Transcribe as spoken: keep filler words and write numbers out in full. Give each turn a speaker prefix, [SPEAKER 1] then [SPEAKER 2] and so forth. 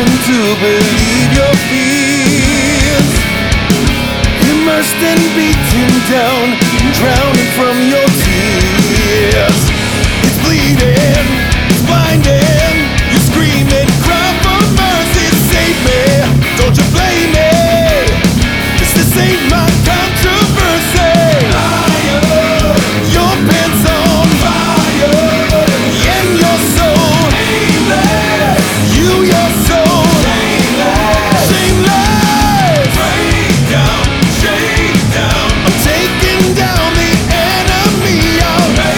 [SPEAKER 1] reason to believe your fears. Immersed and beaten down, drowning from your tears.